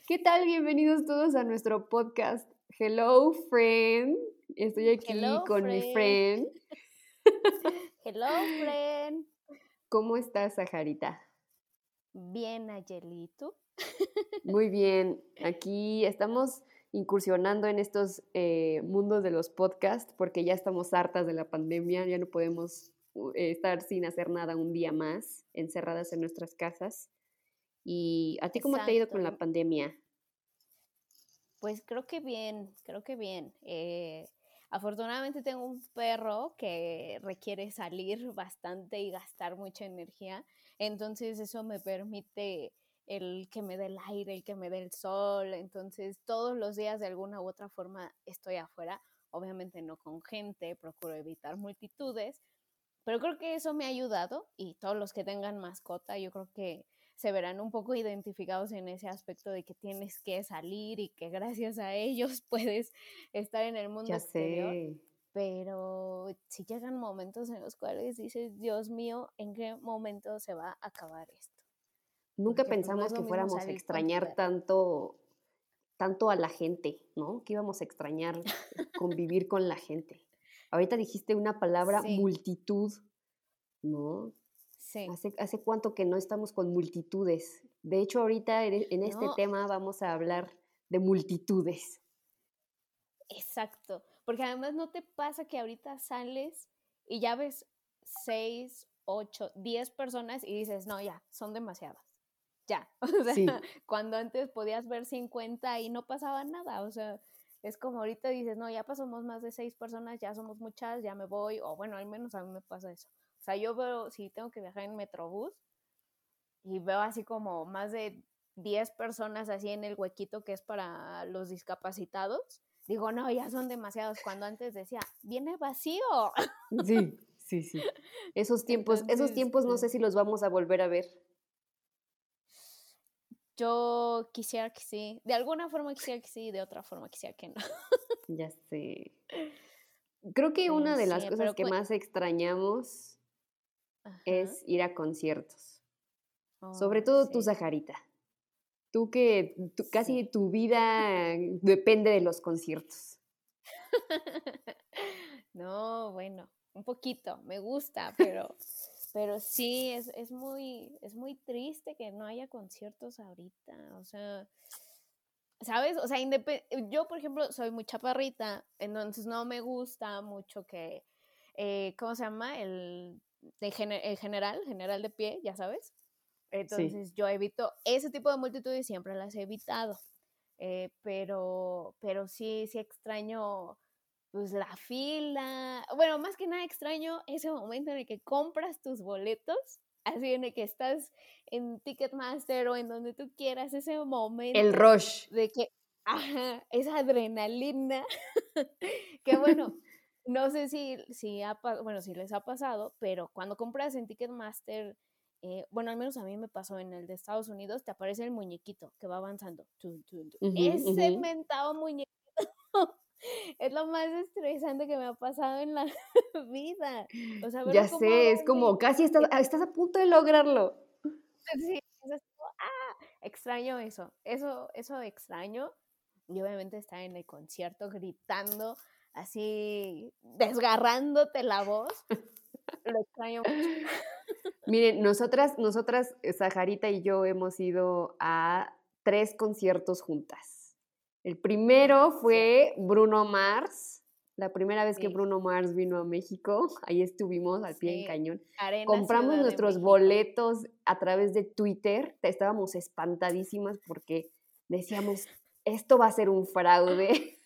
¿Qué tal? Bienvenidos todos a nuestro podcast. Hello, friend. Estoy aquí Hello, con mi friend. friend. Hello, friend. ¿Cómo estás, Sajarita? Bien, Nayeli, ¿tú? Muy bien. Aquí estamos incursionando en estos mundos de los podcasts porque ya estamos hartas de la pandemia, ya no podemos estar sin hacer nada un día más, encerradas en nuestras casas. ¿Y a ti cómo te ha ido Exacto. con la pandemia? Pues creo que bien, creo que bien. Afortunadamente tengo un perro que requiere salir bastante y gastar mucha energía, entonces eso me permite el que me dé el aire, el que me dé el sol, entonces todos los días de alguna u otra forma estoy afuera, obviamente no con gente, procuro evitar multitudes, pero creo que eso me ha ayudado y todos los que tengan mascota, yo creo que se verán un poco identificados en ese aspecto de que tienes que salir y que gracias a ellos puedes estar en el mundo Ya exterior, sé. pero si llegan momentos en los cuales dices, Dios mío, ¿en qué momento se va a acabar esto? Nunca Porque pues no es pensamos lo que mismo fuéramos a salir con tu extrañar perro. tanto a la gente, ¿no? Que íbamos a extrañar convivir con la gente. Ahorita dijiste una palabra Sí, multitud, ¿no? sí. ¿Hace cuánto que no estamos con multitudes? De hecho, ahorita en este No, tema vamos a hablar de multitudes. exacto, porque además no te pasa que ahorita sales y ya ves 6, 8, 10 personas y dices, no, ya, son demasiadas, ya, o sea, Sí, cuando antes podías ver 50 y no pasaba nada, o sea, es como ahorita dices, no, ya pasamos más de 6 personas, ya somos muchas, ya me voy, o bueno, al menos a mí me pasa eso. O sea, yo veo, si tengo que viajar en Metrobús y veo así como más de 10 personas así en el huequito que es para los discapacitados, digo, no, ya son demasiados, cuando antes decía, viene vacío. sí, sí, sí. Esos Entonces, tiempos no sé si los vamos a volver a ver. yo quisiera que sí, de alguna forma quisiera que sí, de otra forma quisiera que no. Ya sé. Creo que Pero una de las sí, cosas que más extrañamos ajá, es ir a conciertos. Sobre oh, todo tú, sí. Sajarita. Tú que casi Sí. tu vida depende de los conciertos. No, bueno, un poquito, me gusta, pero sí, es muy triste que no haya conciertos ahorita. O sea, ¿sabes? O sea, yo, por ejemplo, soy muy chaparrita, entonces no me gusta mucho que, ¿cómo se llama? El general de pie, ya sabes. Sí. Entonces yo evito ese tipo de multitudes, siempre las he evitado. Pero sí, sí extraño pues la fila. Bueno, más que nada extraño ese momento en el que compras tus boletos, así en el que estás en Ticketmaster o en donde tú quieras, ese El momento rush. de que, ajá, esa adrenalina, que bueno, no sé bueno, si les ha pasado, pero cuando compras en Ticketmaster, bueno, al menos a mí me pasó en el de Estados Unidos, te aparece el muñequito que va avanzando. Tun, tun, tun. Ujú, ujú. Ese mentado muñequito es lo más estresante que me ha pasado en la vida. O sea, Ya verlo cómo sé, va es como y casi estás a punto de lograrlo. sí, es como, extraño eso. Eso extraño. Y obviamente estar en el concierto gritando, así desgarrándote la voz, lo extraño mucho. Miren, nosotras, Sajarita y yo hemos ido a 3 conciertos juntas. El primero Ajá, sí, fue Bruno Mars, la primera vez que sí, Bruno Mars vino a México, ahí estuvimos al pie del sí. cañón. Arena Compramos Ciudad de nuestros México. boletos a través de Twitter, estábamos espantadísimas porque decíamos, esto va a ser un fraude.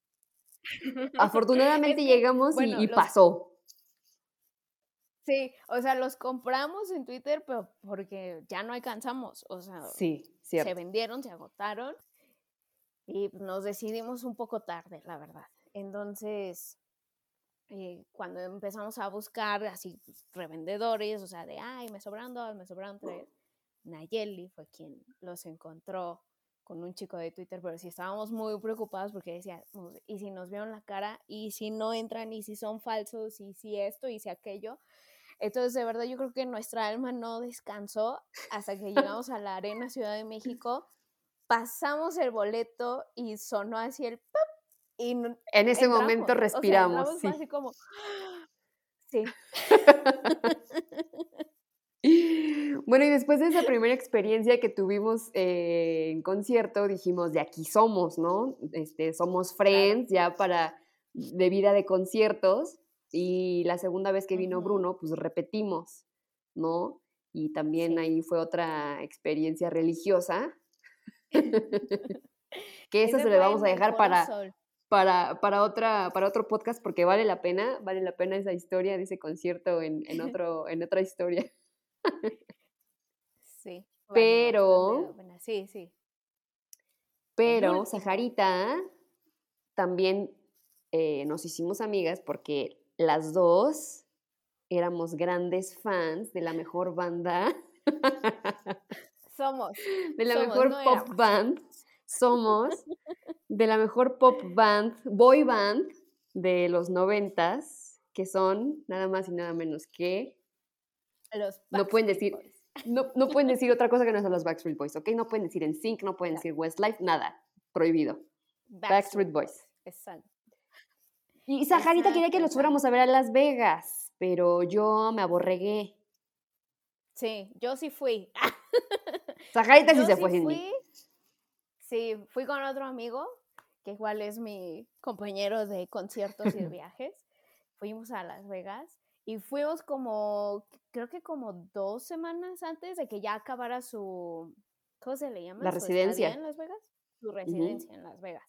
Es Afortunadamente que, llegamos bueno, y pasó. sí, o sea, los compramos en Twitter, pero porque ya no alcanzamos, o sea, Sí, se cierto. vendieron, se agotaron y nos decidimos un poco tarde, la verdad. Entonces, cuando empezamos a buscar así pues, revendedores, o sea, de, ay, me sobran dos, me sobran tres, Nayeli fue quien los encontró con un chico de Twitter, pero sí estábamos muy preocupados porque decía, ¿y si nos vieron la cara? ¿Y si no entran? ¿Y si son falsos? ¿Y si esto? ¿Y si aquello? Entonces, de verdad, yo creo que nuestra alma no descansó hasta que llegamos a la Arena Ciudad de México pasamos el boleto y sonó así el ¡pop! Y en ese entramos. momento O sea, respiramos, entramos, fue sí. así como, sí. Bueno, y después de esa primera experiencia que tuvimos en concierto, dijimos, de aquí somos, ¿no? Somos Claro. friends ya de vida de conciertos. Y la segunda vez que vino Ujú. Bruno, pues repetimos, ¿no? Y también Sí. ahí fue otra experiencia religiosa, que esa se Ese le fue vamos a en el dejar Foro Sol. para otro podcast porque vale la pena esa historia de ese concierto en otra historia. Sí, vale bastante la Pero, pena. Sí, sí. El pero último. Sajarita también nos hicimos amigas porque las dos éramos grandes fans de la mejor banda, Somos, de la no mejor pop éramos. band. Somos de la mejor pop band, boy band de los 90s, que son nada más y nada menos que Los no pueden Backstreet decir, Boys. no pueden decir otra cosa que no sean los Backstreet Boys, ¿ok? No pueden decir NSYNC, no pueden Claro. decir Westlife, nada, prohibido. Backstreet Backstreet Boys. Boys. Exacto. Y Sajarita quería Exacto, que los fuéramos a ver a Las Vegas, pero yo me aborregué. Sí, yo sí fui. Sajarita sí Yo se sí fue sin fui. mí. Sí, fui con otro amigo, que igual es mi compañero de conciertos y de viajes. Fuimos a Las Vegas y fuimos creo que como 2 semanas antes de que ya acabara ¿cómo se le llama? La Su estadía residencia. en Las Vegas, su Ujú. residencia en Las Vegas.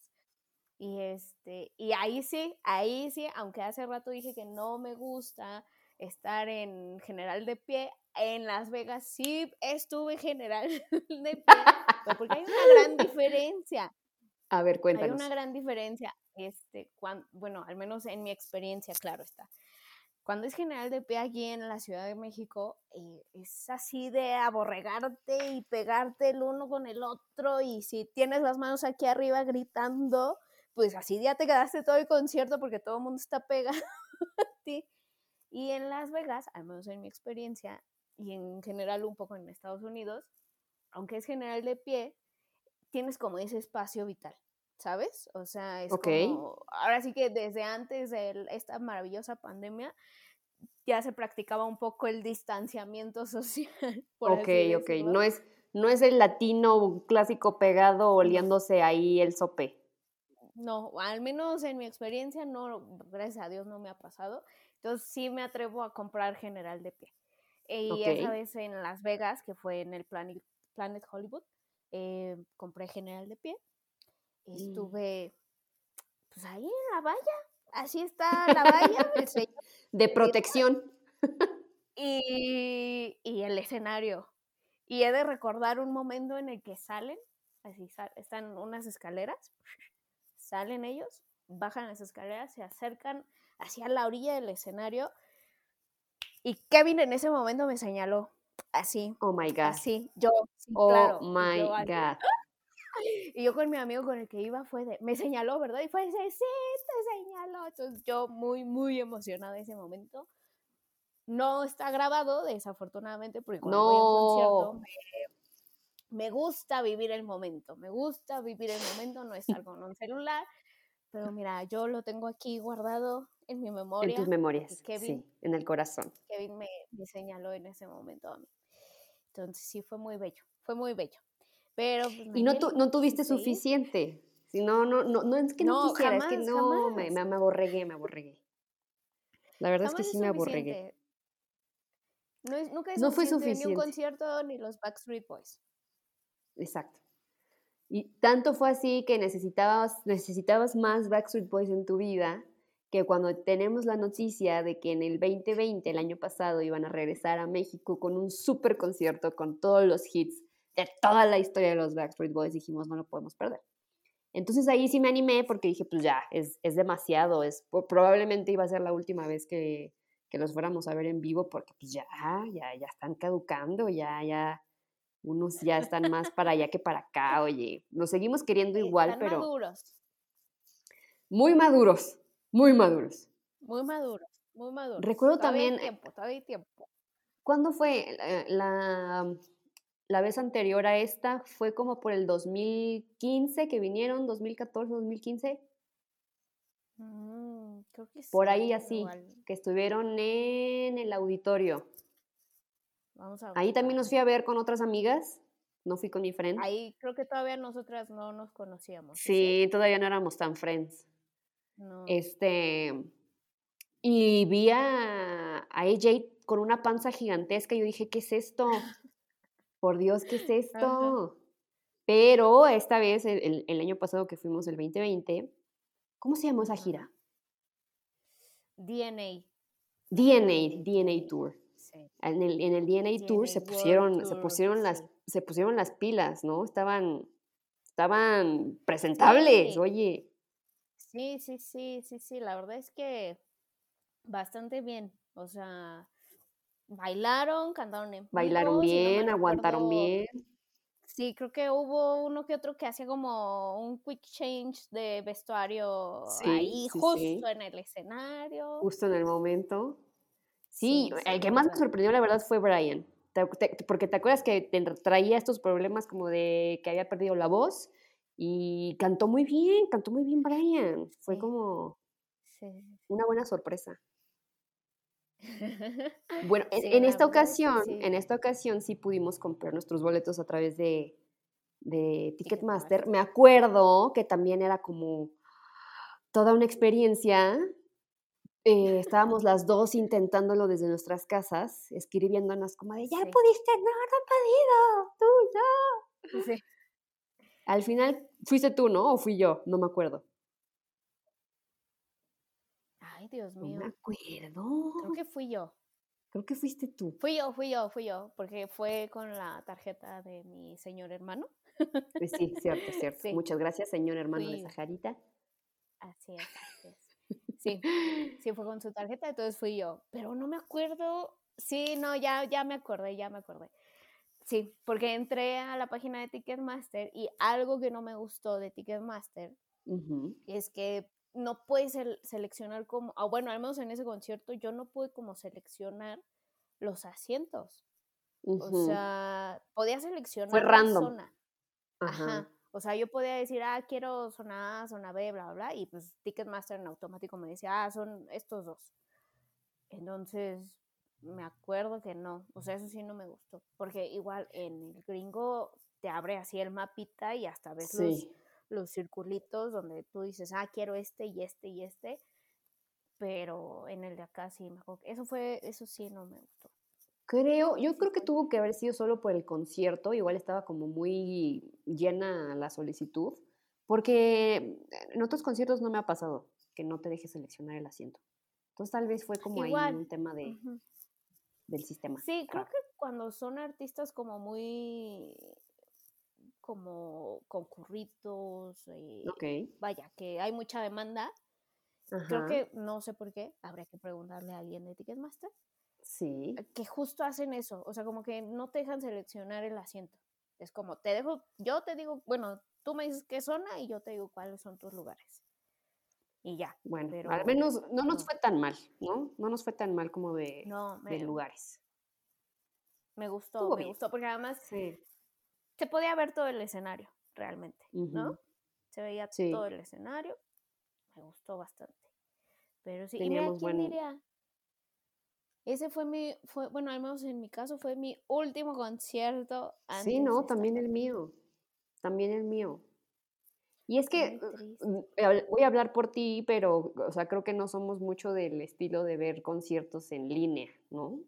Y ahí sí, aunque hace rato dije que no me gusta estar en general de pie, en Las Vegas sí estuve general de pie, pero porque hay una gran diferencia. A ver, Hay una cuéntanos. gran diferencia, bueno, al menos en mi experiencia, claro está. Cuando es general de pie aquí en la Ciudad de México, es así de aborregarte y pegarte el uno con el otro, y si tienes las manos aquí arriba gritando, pues así ya te quedaste todo el concierto porque todo el mundo está pegado a ti. Y en Las Vegas, al menos en mi experiencia, y en general un poco en Estados Unidos, aunque es general de pie, tienes como ese espacio vital, ¿sabes? O sea, es Ok, como, ahora sí que desde antes de esta maravillosa pandemia, ya se practicaba un poco el distanciamiento social, por ok, así ok. decirlo. No es el latino clásico pegado No, oliéndose ahí el sope. no, al menos en mi experiencia, no, gracias a Dios no me ha pasado. Entonces sí me atrevo a comprar general de pie. Y Ok. esa vez en Las Vegas, que fue en el Planet Hollywood, compré general de pie. Estuve pues ahí en la valla, así está la valla, el sello De de seguridad protección. y el escenario. Y he de recordar un momento en el que salen, así están unas escaleras, salen ellos, bajan las escaleras, se acercan hacia la orilla del escenario y Kevin en ese momento me señaló, así, Oh my God. así, yo, sí, Oh claro, y my yo así, God. y yo con mi amigo con el que iba me señaló, ¿verdad? Y fue ese, sí, te señaló. Entonces yo muy, muy emocionada en ese momento. No está grabado, desafortunadamente, porque cuando voy a un concierto No. me gusta vivir el momento, no estar con un celular, pero mira, yo lo tengo aquí guardado en mi En tus memoria porque memorias, sí, en el corazón. Kevin me señaló en ese momento a mí. Entonces sí, fue muy bello, fue muy bello. Pero pues Y Nayeli, no no tuviste quisiste ir. suficiente. Si no es que no No, quisiera, es que jamás, no, jamás, me aborregué, me aborregué. La verdad es que jamás sí es me aborregué. suficiente. Nunca es No fue suficiente ni un suficiente, concierto ni los Backstreet Boys. exacto. Y tanto fue así que necesitabas más Backstreet Boys en tu vida, que cuando tenemos la noticia de que en el 2020, el año pasado, iban a regresar a México con un super concierto con todos los hits de toda la historia de los Backstreet Boys, dijimos, no lo podemos perder. Entonces ahí sí me animé porque dije, pues ya, es demasiado, probablemente iba a ser la última vez que los fuéramos a ver en vivo porque pues ya están caducando, unos ya están más para allá que para acá, oye, nos seguimos queriendo igual, Están pero maduros, muy maduros, muy maduros. muy maduros, muy maduros. Recuerdo Todavía hay también, tiempo, todavía hay tiempo. ¿cuándo fue la vez anterior a esta fue como por el 2015 que vinieron, 2014, 2015, Creo que por sí, ahí así, igual. que estuvieron en el auditorio. Vamos a Ahí también los fui buscarlo. a ver con otras amigas, no fui con mi friend. Ahí creo que todavía nosotras no nos conocíamos, ¿o sí? Sí, todavía no éramos tan friends. No. Y vi a AJ con una panza gigantesca y yo dije, ¿qué es esto? Por Dios, ¿qué es Ajá. esto? Pero esta vez, el año pasado que fuimos, el 2020, ¿cómo se llamó esa Ujú. gira? DNA. DNA Tour. Sí. En el DNA Tour DNA World Tour, sí. se pusieron las pilas, ¿no? Estaban presentables, Sí, oye. sí, sí, sí, sí, sí. La verdad es que bastante bien. O sea, bailaron, cantaron en Bailaron vivo, si no bien, mal aguantaron recuerdo. bien. Sí, creo que hubo uno que otro que hacía como un quick change de vestuario Sí, ahí sí, justo sí. en el escenario. Justo en el momento. Sí, Sí, sí, el que la más me verdad. sorprendió, la verdad, fue Brian. Porque te acuerdas que traía estos problemas como de que había perdido la voz y cantó muy bien Brian. Fue Sí, como sí. una buena sorpresa. Bueno, Sí, la verdad es que En sí. esta ocasión sí pudimos comprar nuestros boletos a través de Ticketmaster. Ticketmaster. Me acuerdo que también era como toda una experiencia. Estábamos las 2 intentándolo desde nuestras casas, escribiéndonos como de: "¿Ya Sí, pudiste?". "No, no he podido, tú, no". sí. Al final, fuiste tú, ¿no? ¿O fui yo? No me acuerdo. Ay, Dios No me mío. Creo acuerdo. que fui yo. Creo que fuiste tú. Fui yo, porque fue con la tarjeta de mi señor hermano. Sí, cierto, cierto. Sí, Muchas gracias, señor hermano de fui, Sajarita. así es, así es. Sí, sí fue con su tarjeta, entonces fui yo, pero no me acuerdo. Sí, no, ya me acordé, ya me acordé. Sí, porque entré a la página de Ticketmaster y algo que no me gustó de Ticketmaster Ujú, es que no puedes seleccionar como, bueno, al menos en ese concierto yo no pude como seleccionar los asientos. O ujú. sea, podía Fue seleccionar la random. zona. Ajá. Ajá. O sea, yo podía decir, quiero zona A, zona B, bla, bla, bla, y pues Ticketmaster en automático me decía, son estos dos. Entonces, me acuerdo que no, o sea, eso sí no me gustó, porque igual en el gringo te abre así el mapita y hasta ves Sí. los circulitos donde tú dices, quiero este y este y este, pero en el de acá sí, mejor. Eso sí no me gustó. Yo Sí creo que fue. tuvo que haber sido solo por el concierto, igual estaba como muy llena la solicitud, porque en otros conciertos no me ha pasado que no te deje seleccionar el asiento. Entonces tal vez fue como ahí Igual. un tema Ujú. del sistema Sí, creo raro. que cuando son artistas como muy, como concurridos, Ok, vaya, que hay mucha demanda, creo ajá, que, no sé por qué, habría que preguntarle a alguien de Ticketmaster, sí, que justo hacen eso, o sea, como que no te dejan seleccionar el asiento. Es como, yo te digo, bueno, tú me dices qué zona y yo te digo cuáles son tus lugares. Y ya, bueno, al pero menos no nos no, fue tan mal, ¿no? No nos fue tan mal como no, de lugares. Estuvo me bien, gustó, porque además sí, se podía ver todo el escenario, realmente, ¿no? ujú, Se veía todo sí, el escenario, me gustó bastante. Pero sí, y mira, teníamos ¿quién buen, diría? Ese bueno, al menos en mi caso fue mi último concierto sí, antes de no, esta pandemia. también el mío. Y es que Qué triste. voy a hablar por ti, pero, o sea, creo que no somos mucho del estilo de ver conciertos en línea, ¿no?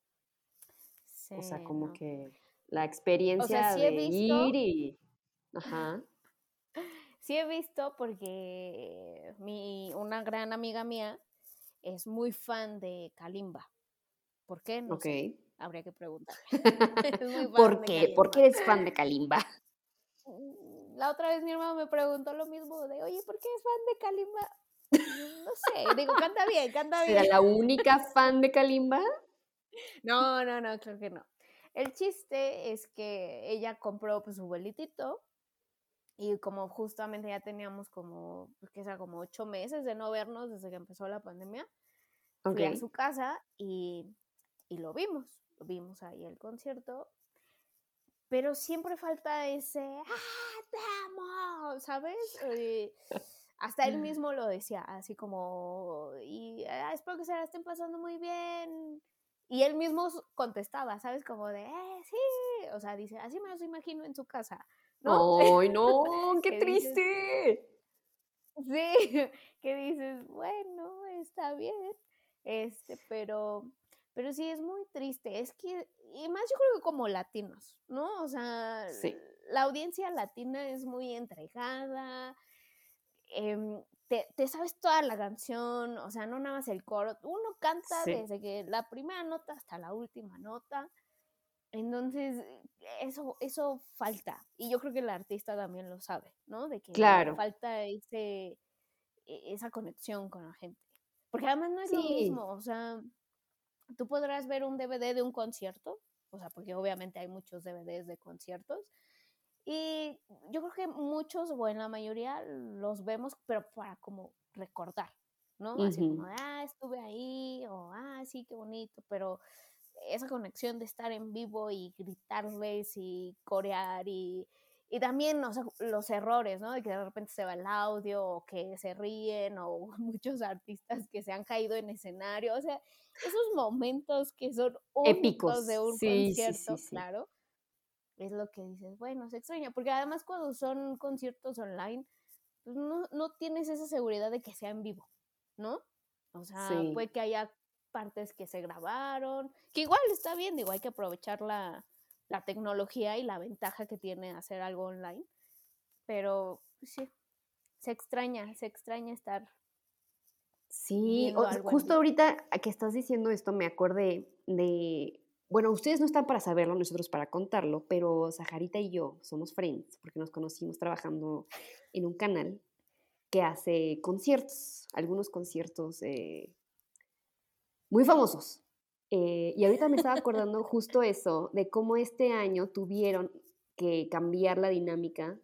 O sea, Sí, como no. que la O sea, experiencia de ir y, ajá, sí he visto porque una gran amiga mía es muy fan de Kalimba. ¿Por qué? No ok. sé. Habría que preguntarle. Es muy fan ¿Por de qué? ¿Por qué Kalimba. eres fan de Kalimba? La otra vez mi hermano me preguntó lo mismo de, oye, ¿por qué es fan de Kalimba? No sé, digo, canta bien, canta ¿Será bien. la única fan de Kalimba? No, no, no, creo que no. El chiste es que ella compró pues su boletito y como justamente ya teníamos como, pues que sea, como 8 meses de no vernos desde que empezó la pandemia, Ok, fui a su casa y lo vimos ahí el concierto. pero siempre falta ese, ¡ah, te amo! ¿Sabes? Hasta él mismo lo decía, así como, y espero que se la estén pasando muy bien. Y él mismo contestaba, ¿sabes? Como de, sí, o sea, dice, así me los imagino en su casa, ¿no? ¡Ay, no! ¡Qué Que dices, triste! sí, que dices, bueno, está bien, pero sí es muy triste, es que, y más yo creo que como latinos, ¿no? O sea, Sí, la audiencia latina es muy entregada, te sabes toda la canción, o sea, no nada más el coro, uno canta sí, desde que la primera nota hasta la última nota, entonces eso falta, y yo creo que el artista también lo sabe, ¿no? De que le claro. falta esa conexión con la gente. Porque además no es lo Sí, mismo, o sea, tú podrás ver un DVD de un concierto, o sea, porque obviamente hay muchos DVDs de conciertos, y yo creo que muchos, o en la mayoría, los vemos, pero para como recordar, ¿no? Así como, ujú. estuve ahí, o, sí, qué bonito, pero esa conexión de estar en vivo y gritarles y corear y también, o sea, los errores, ¿no? De que de repente se va el audio o que se ríen o muchos artistas que se han caído en escenario, o sea, esos momentos que son únicos Épicos. de un Sí, sí, sí, concierto, sí. claro, es lo que dices, bueno, se extraña, porque además cuando son conciertos online, pues no tienes esa seguridad de que sea en vivo, ¿no? O sea, Sí. puede que haya partes que se grabaron, que igual está bien, digo, hay que aprovechar la tecnología y la ventaja que tiene hacer algo online, pero pues, sí, se extraña estar Sí, viendo algo en justo vivo. ahorita que estás diciendo esto, me acordé de, bueno, ustedes no están para saberlo, nosotros para contarlo, pero Sajarita y yo somos friends porque nos conocimos trabajando en un canal que hace conciertos, algunos conciertos muy famosos. Y ahorita me estaba acordando justo eso, de cómo este año tuvieron que cambiar la dinámica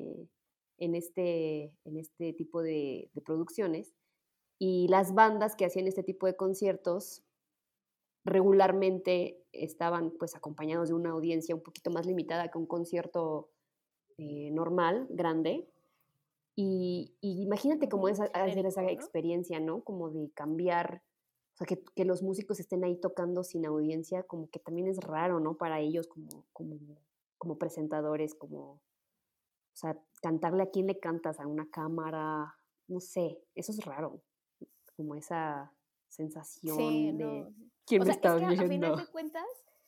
en este tipo de producciones y las bandas que hacían este tipo de conciertos regularmente estaban pues acompañados de una audiencia un poquito más limitada que un concierto normal, grande. Y imagínate cómo Ujú, es hacer esa genérico, ¿no? experiencia, ¿no? Como de cambiar, o sea, que los músicos estén ahí tocando sin audiencia, como que también es raro, ¿no? Para ellos como presentadores, como, o sea, cantarle a quién le cantas, a una cámara, no sé, eso es raro, como esa Sí, sensación de no. quién O me sea, es está que a final viendo. de cuentas,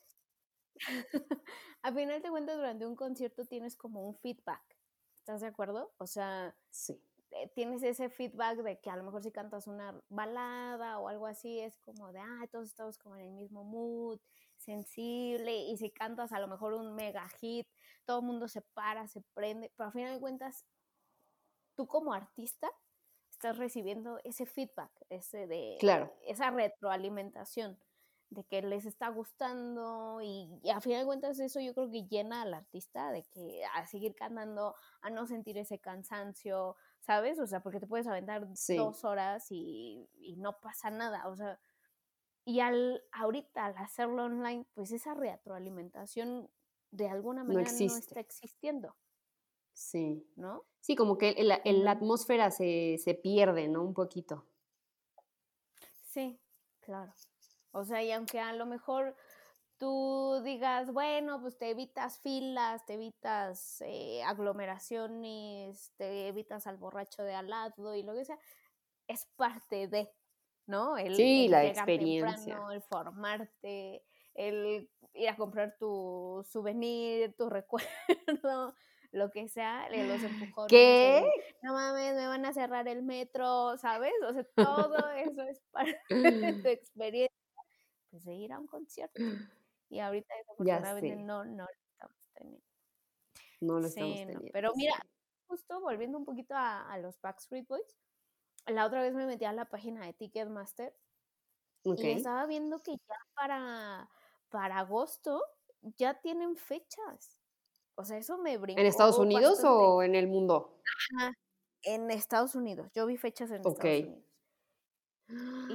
a final de cuentas durante un concierto tienes como un feedback. ¿Estás de acuerdo? O sea, Sí, tienes ese feedback de que a lo mejor si cantas una balada o algo así, es como de, todos estamos como en el mismo mood, sensible, y si cantas a lo mejor un mega hit, todo el mundo se para, se prende, pero a final de cuentas, tú como artista estás recibiendo ese feedback, claro, esa retroalimentación de que les está gustando y a final de cuentas eso yo creo que llena al artista de que a seguir cantando, a no sentir ese cansancio, ¿sabes? O sea, porque te puedes aventar sí, 2 horas y no pasa nada, o sea, y ahorita al hacerlo online, pues esa retroalimentación de alguna no manera no está existe, existiendo, sí. ¿no? Sí, como que la Entonces, atmósfera se pierde, ¿no? Un poquito. sí, claro. O sea, y aunque a lo mejor tú digas, bueno, pues te evitas filas, te evitas aglomeraciones, te evitas al borracho de al lado y lo que sea, es parte de, ¿no? Sí, El la llegar experiencia. temprano, el formarte, el ir a comprar tu souvenir, tu recuerdo, lo que sea, los empujones, ¿Qué? no mames, me van a cerrar el metro, ¿sabes? O sea, todo eso es parte de tu experiencia, pues de ir a un concierto. Y ahorita Ya desafortunadamente sé, no lo estamos teniendo. no lo estamos Sí, no. teniendo, Pero mira, sí. justo volviendo un poquito a los Backstreet Boys, la otra vez me metí a la página de Ticketmaster y Okey. estaba viendo que ya para agosto ya tienen fechas. O sea, eso me ¿En Estados brincó Unidos bastante. o en el mundo? Ajá, en Estados Unidos. Yo vi fechas en Estados Okey. Unidos.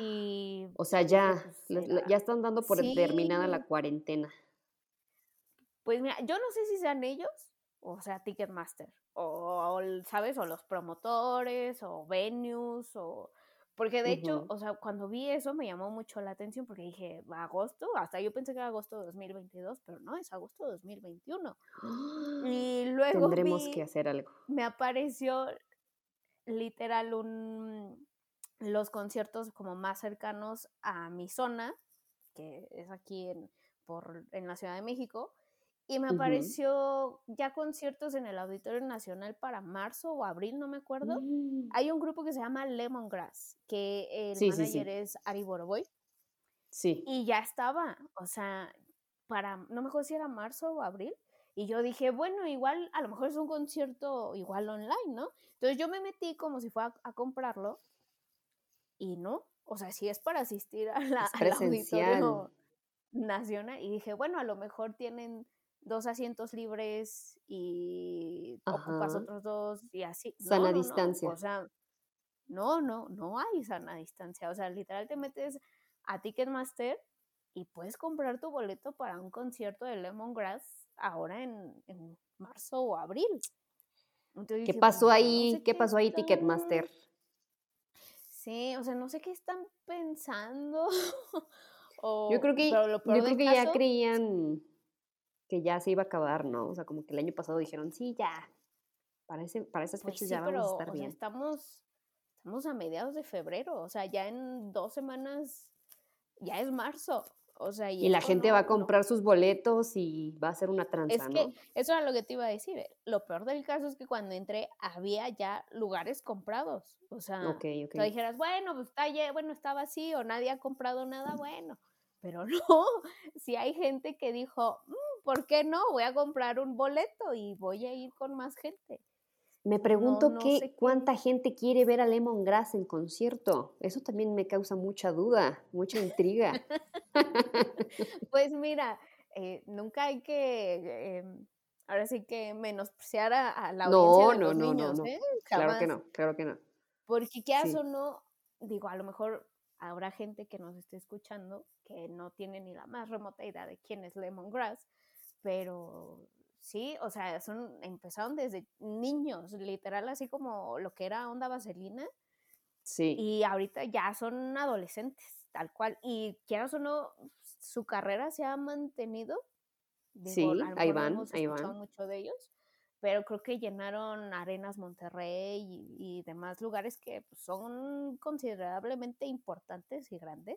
Y O sea, dije, ya, pues será. ya están dando por terminada la Sí, cuarentena. Pues mira, yo no sé si sean ellos o sea Ticketmaster ¿sabes? O los promotores o venues o porque de hecho, Ujú. o sea, cuando vi eso me llamó mucho la atención porque dije, agosto, hasta yo pensé que era agosto de 2022, pero no, es agosto de 2021. Y luego Tendremos que vi, hacer algo. me apareció literal los conciertos como más cercanos a mi zona, que es aquí en la Ciudad de México, y me Ujú. apareció ya conciertos en el Auditorio Nacional para marzo o abril, no me acuerdo. Mm. Hay un grupo que se llama Lemongrass, que el Sí, sí, manager sí. es Ari Boroboy, Sí. y ya estaba, o sea, no me acuerdo si era marzo o abril, y yo dije, bueno, igual, a lo mejor es un concierto igual online, ¿no? Entonces yo me metí como si fuera a comprarlo, y no, o sea, si es para asistir Es al presencial. Auditorio Nacional, y dije, bueno, a lo mejor tienen 2 asientos libres y ocupas Ajá. otros 2 y así. No, Sana no, no, distancia. o sea, no hay sana distancia, o sea, literal te metes a Ticketmaster y puedes comprar tu boleto para un concierto de Lemongrass ahora en marzo o abril. Entonces ¿Qué dije, pasó pues yo no ahí? sé ¿Qué qué pasó ahí, están, Ticketmaster? sí, o sea, no sé qué están pensando, Yo creo pero que lo peor yo creo del que ya caso, creían que ya se iba a acabar, ¿no? O sea, como que el año pasado dijeron: "Sí, ya, para esas pues fechas sí, ya vamos a pero, estar o sea, bien". estamos a mediados de febrero, o sea, ya en 2 semanas ya es marzo, o sea, y Y la esto gente va a no, comprar sus boletos y va a ser una es tranza, que ¿no? eso era lo que te iba a decir, lo peor del caso es que cuando entré había ya lugares comprados, o sea, Okey, tú okey. dijeras, bueno, pues bueno, está vacío, nadie ha comprado nada, bueno, pero no, si hay gente que dijo, ¿por qué no? Voy a comprar un boleto y voy a ir con más gente. Me Entonces, no, pregunto no sé qué. cuánta gente quiere ver a Lemongrass en concierto. Eso también me causa mucha duda, mucha intriga. Pues mira, nunca hay que, ahora sí que menospreciar a la audiencia No, de no, los no, no, niños, no. ¿eh? Claro que Jamás. no, claro que no. Porque quieras o Sí, no, digo, a lo mejor habrá gente que nos esté escuchando que no tiene ni la más remota idea de quién es Lemongrass, pero sí, o sea, empezaron desde niños, literal, así como lo que era Onda Vaselina, sí, y ahorita ya son adolescentes, tal cual. Y quieras o no, su carrera se ha mantenido. Digo, a sí, lo ahí mejor no van, hemos ahí escuchado van. mucho de ellos, pero creo que llenaron Arenas Monterrey y demás lugares que pues, son considerablemente importantes y grandes.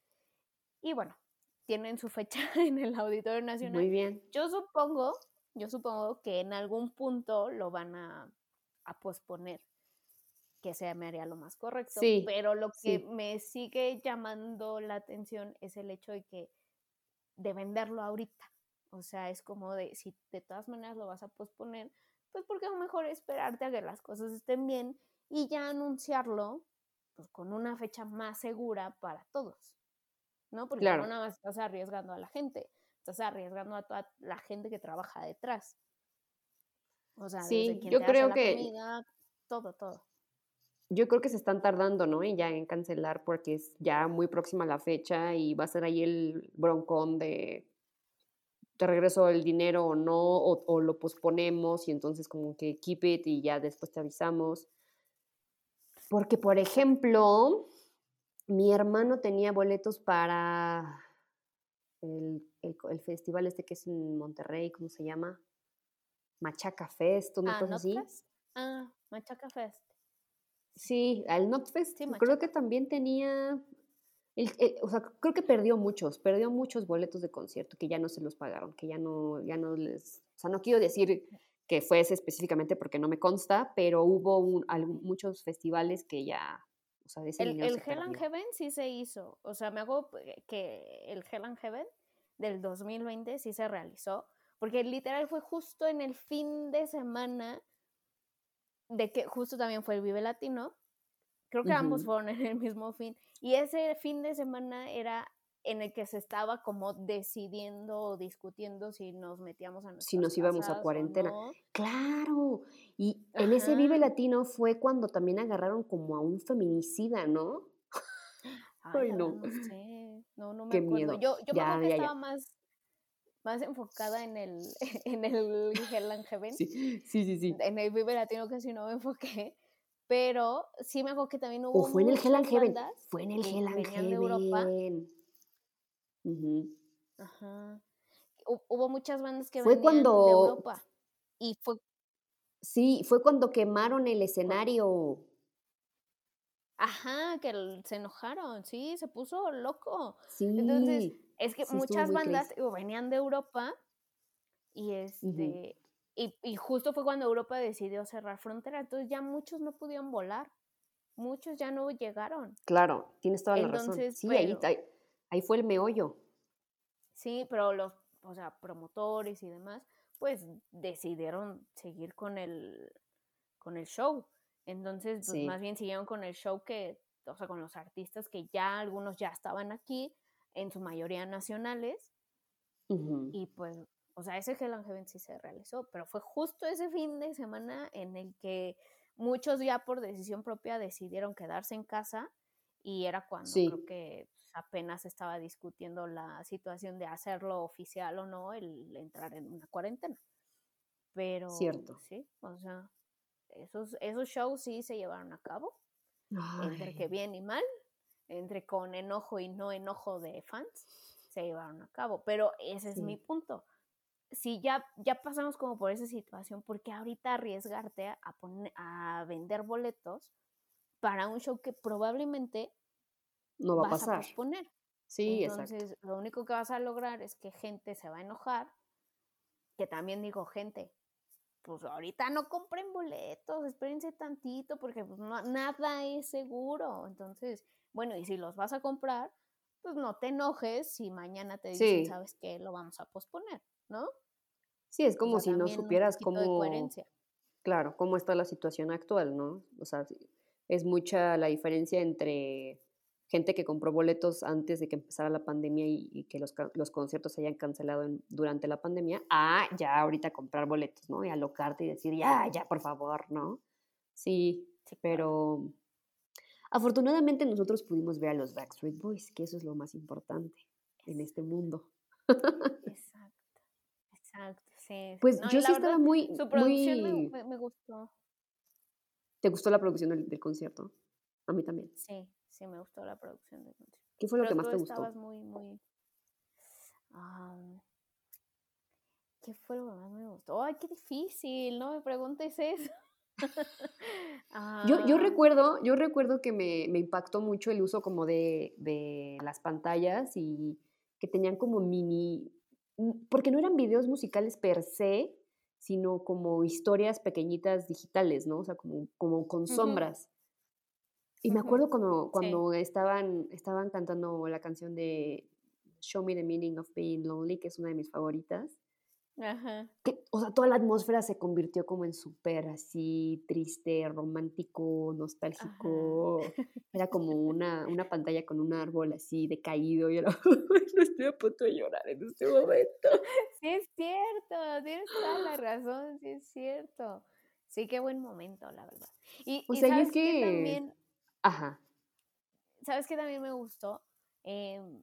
Y bueno, tienen su fecha en el Auditorio Nacional. Muy bien. Yo supongo, yo supongo que en algún punto lo van a posponer, que se me haría lo más correcto, Sí, pero lo que sí, me sigue llamando la atención es el hecho de venderlo ahorita. O sea, es como de, si de todas maneras lo vas a posponer, pues porque es mejor esperarte a que las cosas estén bien y ya anunciarlo pues con una fecha más segura para todos, ¿no? Porque no claro. nada más estás arriesgando a la gente, estás arriesgando a toda la gente que trabaja detrás. O sea, desde Sí, quien te hace la comida, todo, todo. yo creo que se están tardando, ¿no? Y ya en cancelar porque es ya muy próxima la fecha y va a ser ahí el broncón de te regreso el dinero o no, o lo posponemos y entonces como que keep it y ya después te avisamos. Porque, por ejemplo, mi hermano tenía boletos para el festival este que es en Monterrey, ¿cómo se llama? Machaca Fest, una Ah, cosa así. Notfest. Ah, Machaca Fest. Sí, al Notfest Sí, creo que Machaca. también tenía, o sea, creo que perdió muchos boletos de concierto que ya no se los pagaron, que ya no les, o sea, no quiero decir que fuese específicamente porque no me consta, pero hubo muchos festivales que ya, o sea, ese dinero El se Hell and perdió. Heaven sí se hizo. O sea, me hago que el Hell and Heaven del 2020 sí se realizó. Porque literal fue justo en el fin de semana de que justo también fue el Vive Latino. Creo que ambos Ujú. fueron en el mismo fin. Y ese fin de semana era en el que se estaba como decidiendo o discutiendo si nos metíamos a Si nuestras nos íbamos a casas o cuarentena. no. Claro, y en ese Vive Ajá. Latino fue cuando también agarraron como a un feminicida, ¿no? Ay, Ay, la verdad no, no sé. No, no me qué acuerdo. miedo. Yo me acuerdo Ya, que ya, ya. estaba más más enfocada en el, en el Hell and Heaven. Sí. En el Vive Latino casi no me enfoqué, pero sí me acuerdo que también O hubo fue en el Hell and muchas Heaven. bandas Fue en el que Hell and venían de Europa. Heaven. Ujú. Ajá. Hubo muchas bandas que Fue venían de cuando, Europa y fue sí, fue cuando quemaron el cua escenario. ajá, que se enojaron, sí, se puso loco. Entonces, Sí, es que sí estuvo muchas muy bandas, crazy. digo, venían de Europa y, Ujú. y justo fue cuando Europa decidió cerrar frontera, entonces ya muchos no pudieron volar, muchos ya no llegaron. Claro, tienes toda la razón. Entonces, Sí, ahí, pero ahí fue el meollo. sí, pero los, o sea, promotores y demás, pues decidieron seguir con el show. Entonces, pues más Sí. bien siguieron con el show que, o sea, con los artistas que ya algunos ya estaban aquí, en su mayoría nacionales, Ujú. y pues, o sea, ese Hell and Heaven sí se realizó, pero fue justo ese fin de semana en el que muchos ya por decisión propia decidieron quedarse en casa y era cuando creo Sí, que apenas estaba discutiendo la situación de hacerlo oficial o no, el entrar en una cuarentena. Pero cierto. sí, o sea, esos shows sí se llevaron a cabo, entre que Ay, bien y mal, entre con enojo y no enojo de fans, se llevaron a cabo. Pero ese es mi sí. punto. Si ya pasamos como por esa situación, ¿por qué ahorita arriesgarte a vender boletos para un show que probablemente No va a vas a pasar. posponer? Sí, exacto. Entonces, lo único que vas a lograr es que gente se va a enojar, que también digo gente, pues ahorita no compren boletos, espérense tantito, porque pues nada es seguro. Entonces, bueno, y si los vas a comprar, pues no te enojes si mañana te dicen, Sí, ¿sabes qué? Lo vamos a posponer, ¿no? sí, es O como sea, si no también un supieras poquito de cómo, coherencia. claro, cómo está la situación actual, ¿no? O sea, sí, es mucha la diferencia entre gente que compró boletos antes de que empezara la pandemia y que los conciertos se hayan cancelado durante la pandemia, a ya ahorita comprar boletos, ¿no? Y alocarte y decir, ya, por favor, ¿no? Sí, Sí, claro. pero afortunadamente nosotros pudimos ver a los Backstreet Boys, que eso es lo más importante en este mundo. Exacto, exacto, sí, sí. Pues No, y yo la sí estaba verdad, muy, su producción muy. me gustó. ¿Te gustó la producción del concierto? A mí también. Sí, sí, me gustó la producción del concierto. ¿Qué fue lo que Pero más tú te gustó? estabas muy, muy... am, ¿qué fue lo que más me gustó? ¡Ay, qué difícil! No me preguntes eso. Yo Ah, recuerdo que me impactó mucho el uso como de las pantallas y que tenían como porque no eran videos musicales per se, sino como historias pequeñitas digitales, ¿no? O sea, como con ujú, sombras. Y me ujú, acuerdo cuando sí, cuando estaban cantando la canción de Show Me the Meaning of Being Lonely, que es una de mis favoritas. ajá, Que, o sea, toda la atmósfera se convirtió como en súper así triste, romántico, ajá. nostálgico. Era como una pantalla con un árbol así decaído y era, no estoy a punto de llorar en este momento. Sí es cierto, tienes toda la razón, sí es cierto. Sí, qué buen momento, la verdad. O Y sea, y es que ajá, ¿sabes qué también me gustó? Em,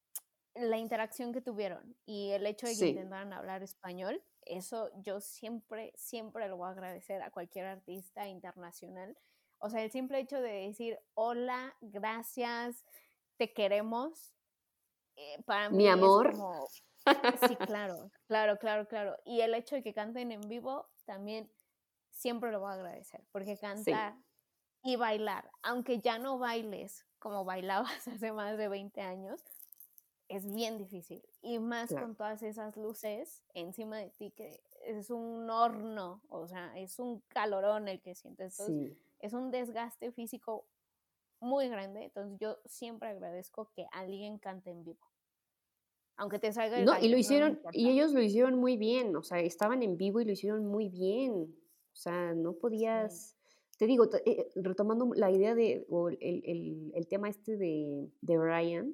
la interacción que tuvieron y el hecho de que sí, intentaran hablar español, eso yo siempre, siempre lo voy a agradecer a cualquier artista internacional. O sea, el simple hecho de decir hola, gracias, te queremos, para mi mí es amor. como, sí, claro, claro, claro, claro. Y el hecho de que canten en vivo también siempre lo voy a agradecer, porque Sí, cantar y bailar, aunque ya no bailes como bailabas hace más de 20 años, es bien difícil. Y más claro, con todas esas luces encima de ti, que es un horno, o sea, es un calorón el que sientes. Entonces, sí. es un desgaste físico muy grande. Entonces, yo siempre agradezco que alguien cante en vivo. Aunque te salga el No, y lo gallo, no me hicieron y importa. ellos lo hicieron muy bien, o sea, estaban en vivo y lo hicieron muy bien. O sea, no Sí. podías te digo, retomando la idea de o el tema este de Brian,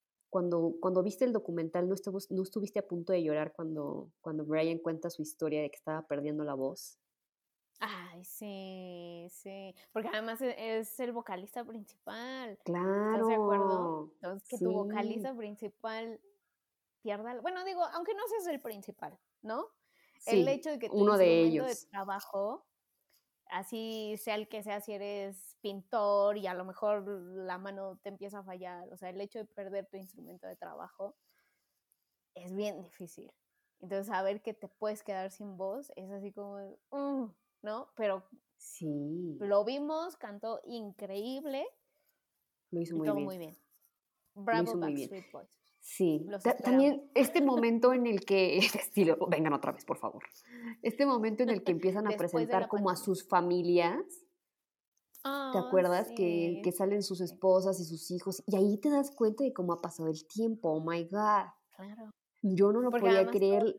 cuando viste el documental, ¿no estuviste a punto de llorar cuando Brian cuenta su historia de que estaba perdiendo la voz? Ay, sí, sí. Porque además es el vocalista principal. ¿Estás de acuerdo? Claro, Entonces, que tu sí, vocalista principal pierda, bueno, digo, aunque no seas el principal, ¿no? El Sí, hecho de que tu uno de instrumento de ellos. trabajo, así sea el que sea, si eres pintor y a lo mejor la mano te empieza a fallar, o sea, el hecho de perder tu instrumento de trabajo es bien difícil. Entonces, saber que te puedes quedar sin voz es así como, ¿no? Pero Sí, lo vimos, cantó increíble lo hizo y muy todo bien, muy bien. lo Bravo hizo muy bien. Backstreet Boys. Sí, Los esperamos. también este momento en el que, vengan otra vez, por favor. Este momento en el que empiezan a Después de presentar la como a pandemia. sus familias, ¿te Ah, acuerdas? Que sí. salen sus Sí, esposas y sus hijos, y ahí te das cuenta de cómo ha pasado el tiempo, oh my God. claro. Yo no lo Porque podía además creer,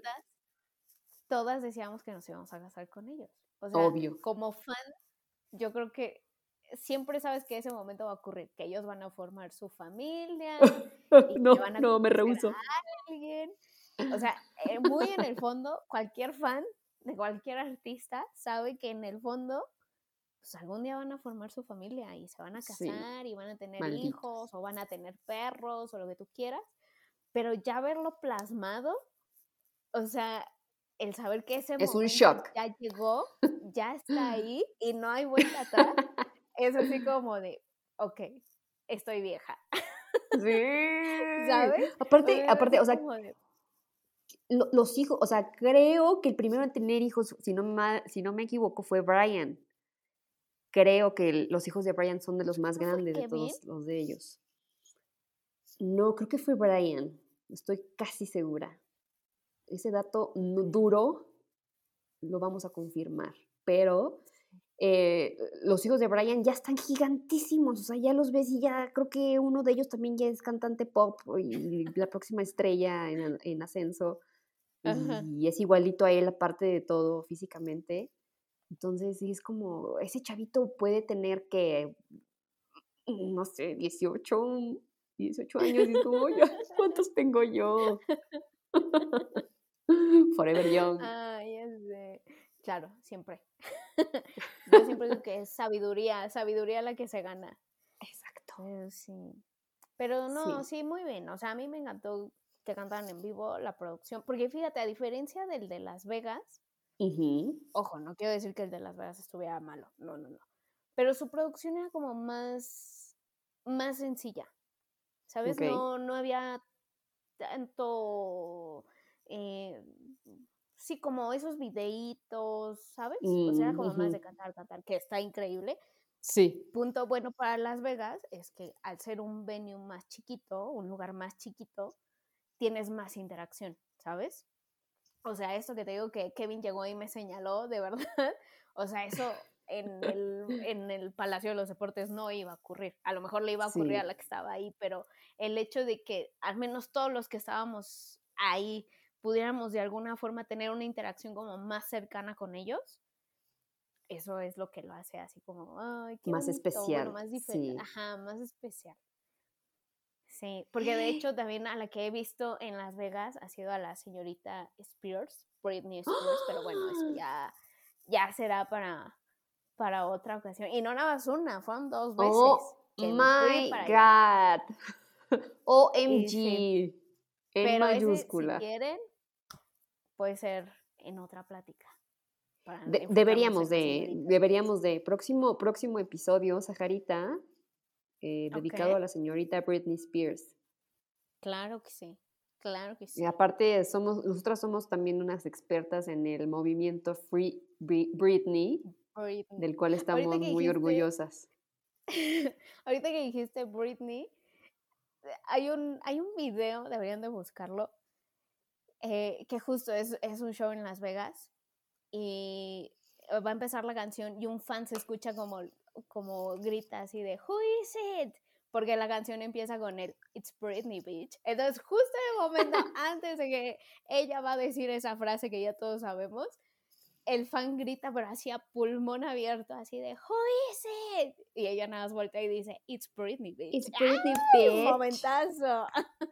todas decíamos que nos íbamos a casar con ellos. O sea, obvio. como fan, yo creo que siempre sabes que ese momento va a ocurrir, que ellos van a formar su familia y que No, van a no, me conocer rehúso. a alguien. O sea, muy en el fondo, cualquier fan de cualquier artista sabe que en el fondo, pues algún día van a formar su familia y se van a Sí, casar y van a tener malditos. hijos o van a tener perros o lo que tú quieras, pero ya verlo plasmado, o sea, el saber que ese Es un momento shock. ya llegó, ya está ahí y no hay vuelta atrás, es así como de, ok, estoy vieja, Sí. ¿sabes? O Aparte, sea, es aparte, así o sea, como de, los hijos, o sea, creo que el primero en tener hijos, si no me equivoco, fue Brian. Creo que los hijos de Brian son de los más ¿no fue grandes de Kevin? todos los de ellos. No, creo que fue Brian. Estoy casi segura. Ese dato duro lo vamos a confirmar. Pero los hijos de Brian ya están gigantísimos. O sea, ya los ves y ya creo que uno de ellos también ya es cantante pop y la próxima estrella en ascenso. Ajá. Y es igualito a él, aparte de todo, físicamente. Entonces, sí, es como, ese chavito puede tener que, no sé, 18 años, y es como, ya, ¿cuántos tengo yo? Forever Young. Ay, ya sé. Claro, siempre. Yo siempre digo que es sabiduría, sabiduría la que se gana. Exacto. Pero sí. Pero no, Sí. sí, muy bien. O sea, a mí me encantó que cantaran en vivo la producción. Porque fíjate, a diferencia del de Las Vegas, Ujú. ojo, no quiero decir que el de Las Vegas estuviera malo. No, no, no. Pero su producción era como más sencilla. ¿Sabes? Ok. No había tanto, eh, sí, como esos videitos, ¿sabes? O sea, era como Ujú. más de cantar, cantar, que está increíble. Sí. Punto bueno para Las Vegas es que al ser un venue más chiquito, un lugar más chiquito, tienes más interacción, ¿sabes? O sea, esto que te digo que Kevin llegó y me señaló, de verdad, o sea, eso en el Palacio de los Deportes no iba a ocurrir. A lo mejor le iba a ocurrir a Sí. la que estaba ahí, pero el hecho de que al menos todos los que estábamos ahí pudiéramos de alguna forma tener una interacción como más cercana con ellos, eso es lo que lo hace así como, ay, qué Más bonito, bueno, especial. más diferente, Sí. ajá, más especial. Sí, porque de hecho también a la que he visto en Las Vegas ha sido a la señorita Spears, Britney Spears, pero bueno, eso ya será para otra ocasión. Y no nada más una, fueron 2 veces Oh que me fui my para allá. God. Y sí, OMG. En pero ese, si mayúscula. quieren, puede ser en otra plática, para enfocarnos Deberíamos en la de, señorita Spears. deberíamos de, próximo episodio, Sajarita, Ok, dedicado a la señorita Britney Spears. claro que sí, claro que Y sí. aparte, nosotras somos también unas expertas en el movimiento Free Britney, Britney. del cual Ahorita estamos que muy dijiste, orgullosas. ahorita que dijiste Britney, hay un video, deberían de buscarlo, que justo es un show en Las Vegas y va a empezar la canción y un fan se escucha como grita así de Who is it? Porque la canción empieza con el It's Britney Beach. Entonces, justo en el momento antes de que ella va a decir esa frase que ya todos sabemos, el fan grita, pero así a pulmón abierto, así de Who is it? Y ella nada más voltea y dice It's Britney Beach. It's Britney, ¡Ay! bitch. Momentazo.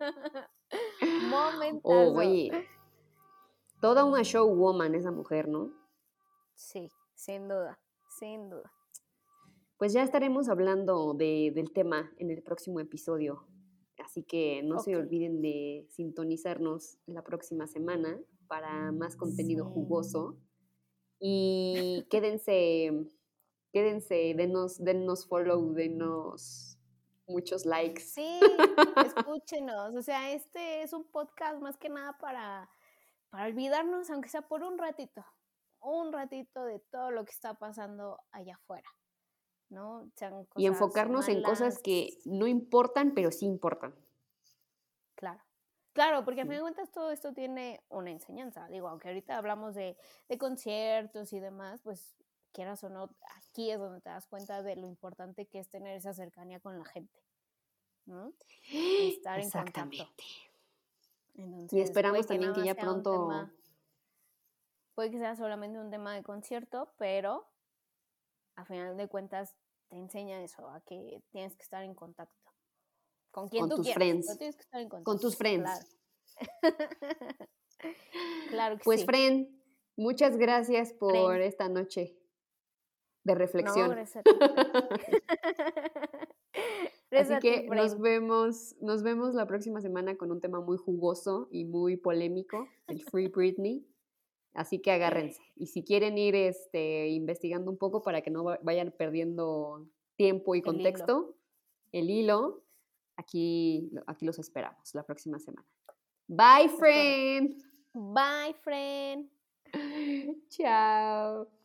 Oh, Momentazo. oye, toda una showwoman esa mujer, ¿no? Sí, sin duda, sin duda. Pues ya estaremos hablando del tema en el próximo episodio. Así que no se Ok. olviden de sintonizarnos la próxima semana para más contenido Sí. jugoso. Y quédense, denos follow, denos muchos likes. Sí, escúchenos. O sea, este es un podcast más que nada para olvidarnos, aunque sea por un ratito de todo lo que está pasando allá afuera, ¿no? Sean Y cosas enfocarnos en cosas malas, que no importan, pero sí importan. claro. Claro, porque a fin Sí. de cuentas todo esto tiene una enseñanza. Digo, aunque ahorita hablamos de conciertos y demás, pues quieras o no, aquí es donde te das cuenta de lo importante que es tener esa cercanía con la gente, ¿no? Estar en contacto. Exactamente. Y Entonces, esperamos también que ya pronto, puede que sea solamente un tema de concierto, pero a final de cuentas te enseña eso, a que tienes que estar en contacto. Con quien con tú tus quieras, pero friends, tienes que estar en con contacto, tus friends. claro. Claro que Pues, sí. friend, muchas gracias por Fren, esta noche de no, reflexión. gracias a ti, Fren. Así Gracias a ti, que Fren. nos vemos la próxima semana con un tema muy jugoso y muy polémico, el Free Britney. Así que agárrense. Y si quieren ir investigando un poco para que no vayan perdiendo tiempo y El hilo. contexto, el hilo, aquí los esperamos la próxima semana. Bye, Es correcto. friend. Bye, Fren. Chao.